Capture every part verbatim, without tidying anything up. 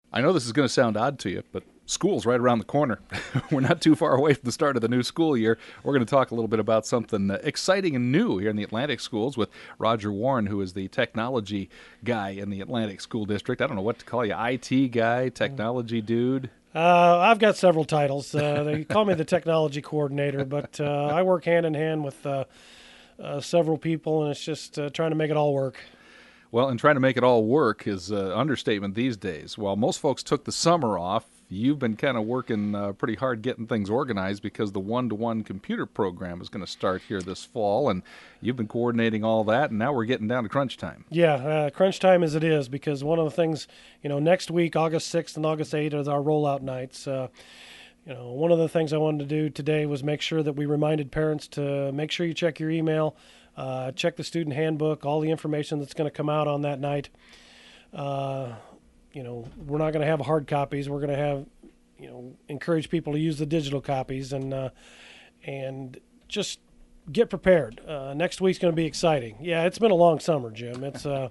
I know this is going to sound odd to you, but school's right around the corner. We're not too far away from the start of the new school year. We're going to talk a little bit about something uh, exciting and new here in the Atlantic schools with Roger Warren, who is the technology guy in the Atlantic School District. I don't know what to call you, I T guy, technology dude. Uh, I've got several titles. Uh, they call me the technology coordinator, but uh, I work hand in hand with uh, uh, several people, and it's just uh, trying to make it all work. Well, and trying to make it all work is an understatement these days. While most folks took the summer off, you've been kind of working uh, pretty hard getting things organized because the one-to-one computer program is going to start here this fall, and you've been coordinating all that, and now we're getting down to crunch time. Yeah, uh, crunch time as it is, because one of the things, you know, next week, August sixth and August eighth is our rollout nights. Uh, you know, one of the things I wanted to do today was make sure that we reminded parents to make sure you check your email, uh, check the student handbook, all the information that's going to come out on that night. Uh, you know, we're not going to have hard copies. We're going to have, you know, encourage people to use the digital copies, and uh, and just get prepared. Uh, next week's going to be exciting. Yeah, it's been a long summer, Jim. It's uh,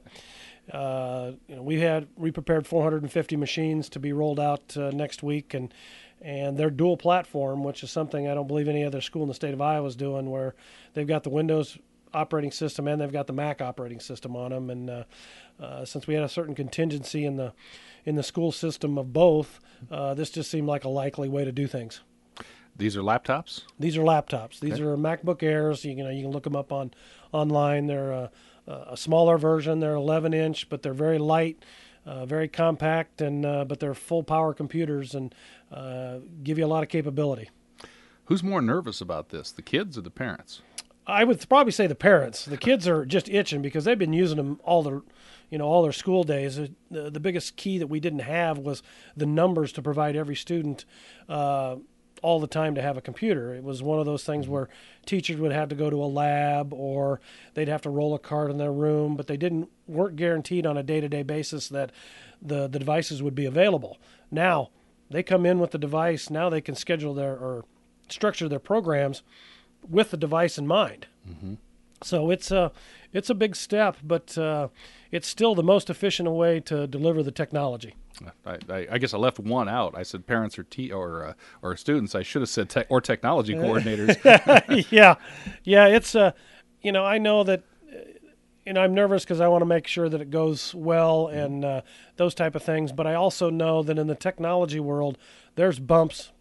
uh, you know, we had we prepared four hundred fifty machines to be rolled out uh, next week, and and they're dual platform, which is something I don't believe any other school in the state of Iowa is doing, where they've got the Windows operating system and they've got the Mac operating system on them. And uh, uh, since we had a certain contingency in the in the school system of both, uh, this just seemed like a likely way to do things. These are laptops? These are laptops. These Okay. are MacBook Airs. You, you know, you can look them up on online. They're a, a smaller version. They're eleven inch, but they're very light, uh, very compact, and uh, but they're full power computers and uh, give you a lot of capability. Who's more nervous about this, the kids or the parents? I would probably say the parents. The kids are just itching because they've been using them all their, you know, all their school days. The, the biggest key that we didn't have was the numbers to provide every student uh, all the time to have a computer. It was one of those things where teachers would have to go to a lab or they'd have to roll a card in their room, but they didn't weren't guaranteed on a day-to-day basis that the, the devices would be available. Now they come in with the device. Now they can schedule their or structure their programs with the device in mind. Mm-hmm. So it's a, it's a big step, but uh, it's still the most efficient way to deliver the technology. I, I, I guess I left one out. I said parents or te- or uh, or students. I should have said tech or technology coordinators. yeah, yeah. It's uh, you know, I know that, uh, you know, I'm nervous because I want to make sure that it goes well and uh, those type of things. But I also know that in the technology world, there's bumps.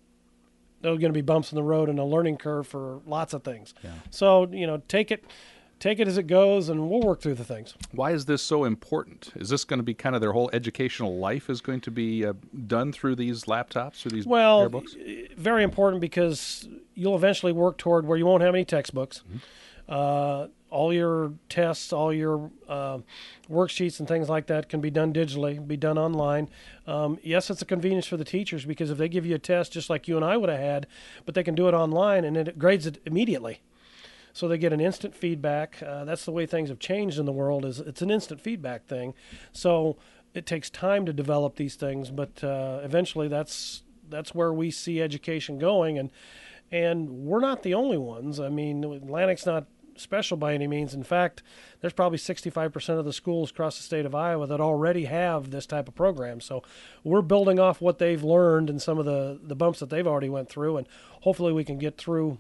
There are going to be bumps in the road and a learning curve for lots of things. Yeah. So you know, take it. Take it as it goes, and we'll work through the things. Why is this so important? Is this going to be kind of their whole educational life is going to be uh, done through these laptops, through these well, Airbooks? Very important because you'll eventually work toward where you won't have any textbooks. Mm-hmm. Uh, all your tests, all your uh, worksheets and things like that can be done digitally, be done online. Um, yes, it's a convenience for the teachers because if they give you a test just like you and I would have had, but they can do it online and it grades it immediately. So they get an instant feedback. Uh, that's the way things have changed in the world. Is it's an instant feedback thing. So it takes time to develop these things, but uh, eventually that's that's where we see education going. And and we're not the only ones. I mean, Atlantic's not special by any means. In fact, there's probably sixty-five percent of the schools across the state of Iowa that already have this type of program. So we're building off what they've learned and some of the, the bumps that they've already went through, and hopefully we can get through.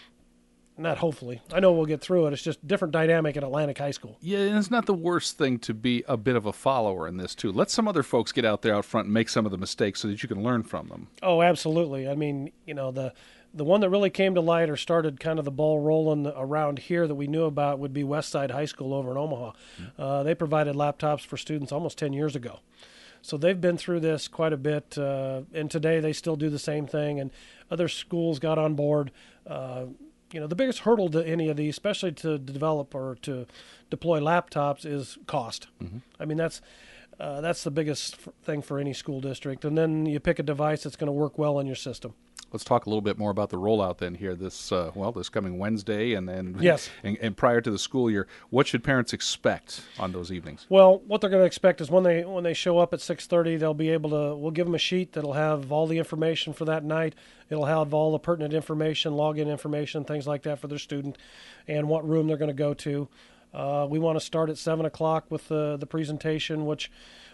Not hopefully. I know we'll get through it. It's just different dynamic at Atlantic High School. Yeah, and it's not the worst thing to be a bit of a follower in this, too. Let some other folks get out there out front and make some of the mistakes so that you can learn from them. Oh, absolutely. I mean, you know, the the one that really came to light or started kind of the ball rolling around here that we knew about would be Westside High School over in Omaha. Mm-hmm. Uh, they provided laptops for students almost ten years ago. So they've been through this quite a bit, uh, and today they still do the same thing, and other schools got on board. Uh, You know, the biggest hurdle to any of these, especially to develop or to deploy laptops, is cost. Mm-hmm. I mean, that's uh, that's the biggest f- thing for any school district. And then you pick a device that's going to work well in your system. Let's talk a little bit more about the rollout then here this, uh, well, this coming Wednesday and then yes. and, and prior to the school year. What should parents expect on those evenings? Well, what they're going to expect is when they when they show up at six thirty, they'll be able to, we'll give them a sheet that'll have all the information for that night. It'll have all the pertinent information, login information, things like that for their student, and what room they're going to go to. Uh, we want to start at seven o'clock with the, the presentation, which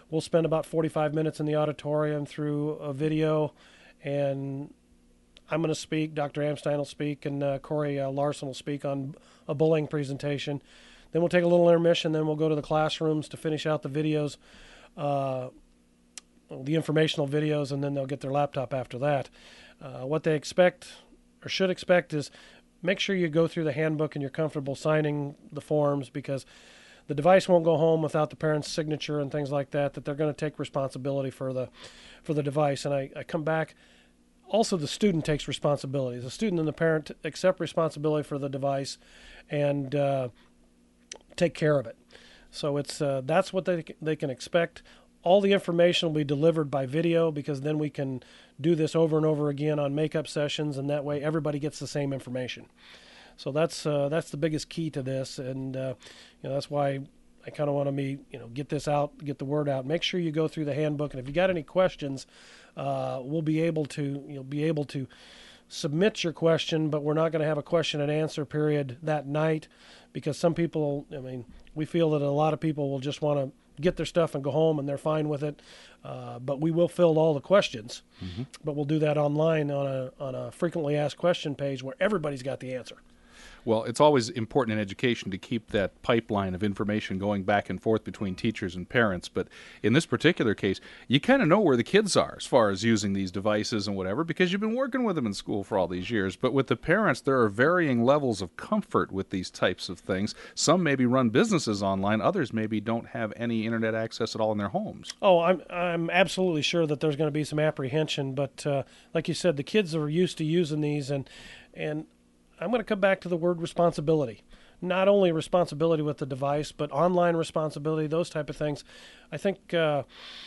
we'll spend about forty-five minutes in the auditorium through a video, and I'm going to speak, Doctor Amstein will speak, and uh, Corey uh, Larson will speak on a bullying presentation. Then we'll take a little intermission, then we'll go to the classrooms to finish out the videos, uh, the informational videos, and then they'll get their laptop after that. Uh, what they expect or should expect is make sure you go through the handbook and you're comfortable signing the forms, because the device won't go home without the parent's signature and things like that, that they're going to take responsibility for the for the device. And I, I come back, also the student takes responsibility. The student and the parent accept responsibility for the device and uh, take care of it. So it's uh, that's what they they can expect. All the information will be delivered by video, because then we can do this over and over again on makeup sessions, and that way everybody gets the same information. So that's uh, that's the biggest key to this, and uh, you know, that's why I kind of want to me you know get this out, get the word out. Make sure you go through the handbook, and if you got any questions, uh, we'll be able to you'll be able to submit your question, but we're not going to have a question and answer period that night, because some people, I mean, we feel that a lot of people will just want to get their stuff and go home, and they're fine with it. Uh, but we will fill all the questions, mm-hmm. but we'll do that online on a on a frequently asked question page where everybody's got the answer. Well, it's always important in education to keep that pipeline of information going back and forth between teachers and parents. But in this particular case, you kind of know where the kids are as far as using these devices and whatever, because you've been working with them in school for all these years. But with the parents, there are varying levels of comfort with these types of things. Some maybe run businesses online. Others maybe don't have any internet access at all in their homes. Oh, I'm I'm absolutely sure that there's going to be some apprehension. But uh, like you said, the kids are used to using these, and and I'm going to come back to the word responsibility. Not only responsibility with the device, but online responsibility, those type of things. I think uh,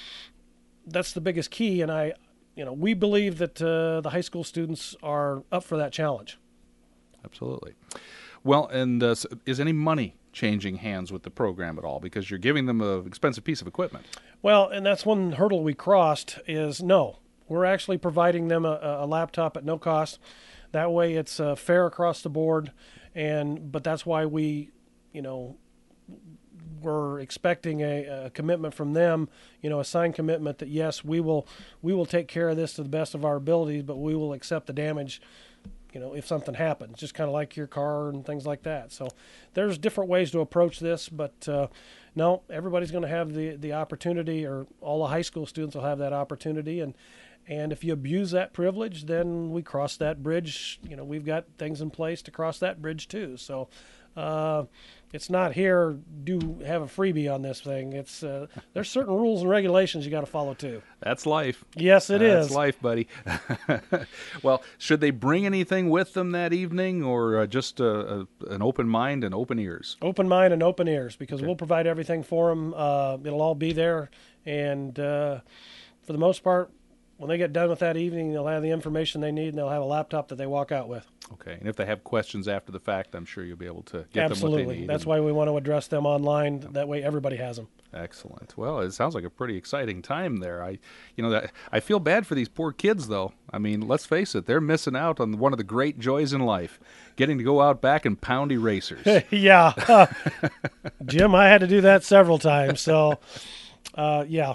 that's the biggest key, and I, you know, we believe that uh, the high school students are up for that challenge. Absolutely. Well, and uh, is any money changing hands with the program at all? Because you're giving them an expensive piece of equipment. Well, and that's one hurdle we crossed is no. We're actually providing them a, a laptop at no cost. That way it's uh, fair across the board, and but that's why we, you know, we're expecting a, a commitment from them, you know, a signed commitment that yes, we will we will take care of this to the best of our abilities, but we will accept the damage, you know, if something happens, just kind of like your car and things like that. So there's different ways to approach this, but uh, no, everybody's going to have the the opportunity, or all the high school students will have that opportunity, and. And if you abuse that privilege, then we cross that bridge. You know, we've got things in place to cross that bridge too. So uh, it's not here, do have a freebie on this thing. It's uh, there's certain rules and regulations you got to follow too. That's life. Yes, it That's is. That's life, buddy. Well, should they bring anything with them that evening, or uh, just uh, a, an open mind and open ears? Open mind and open ears, because Okay. we'll provide everything for them. Uh, it'll all be there. And uh, for the most part, when they get done with that evening, they'll have the information they need, and they'll have a laptop that they walk out with. Okay, and if they have questions after the fact, I'm sure you'll be able to get Absolutely. them what they need. That's why we want to address them online. That way everybody has them. Excellent. Well, it sounds like a pretty exciting time there. I, you know, that I feel bad for these poor kids, though. I mean, let's face it, they're missing out on one of the great joys in life, getting to go out back and pound erasers. Yeah. Jim, I had to do that several times. So, uh, yeah.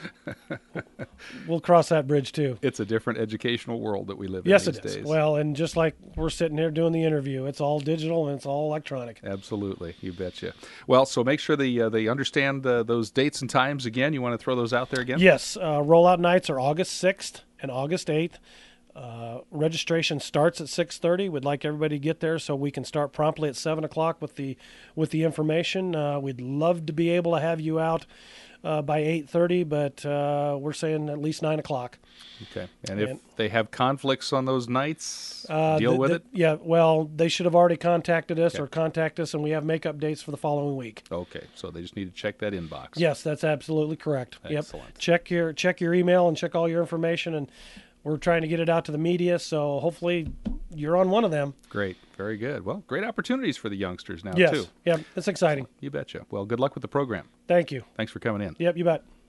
We'll cross that bridge too. It's a different educational world that we live yes, in these it is. days. Well, and just like we're sitting here doing the interview, it's all digital and it's all electronic. Absolutely, you betcha. Well, so make sure they uh, they understand uh, those dates and times again. You want to throw those out there again? Yes, uh, rollout nights are August sixth and August eighth. Uh, registration starts at six thirty. We'd like everybody to get there so we can start promptly at seven o'clock with the with the information. Uh, we'd love to be able to have you out Uh, by eight thirty, but uh, we're saying at least nine o'clock. Okay. And, and if they have conflicts on those nights, uh, deal the, with the, it? Yeah, well, they should have already contacted us Okay. or contact us, and we have makeup dates for the following week. Okay, so they just need to check that inbox. Yes, that's absolutely correct. Excellent. Yep. Check your check your email and check all your information, and we're trying to get it out to the media, so hopefully you're on one of them. Great. Very good. Well, great opportunities for the youngsters now, Yes. too. Yep, it's exciting. You betcha. Well, good luck with the program. Thank you. Thanks for coming in. Yep, you bet.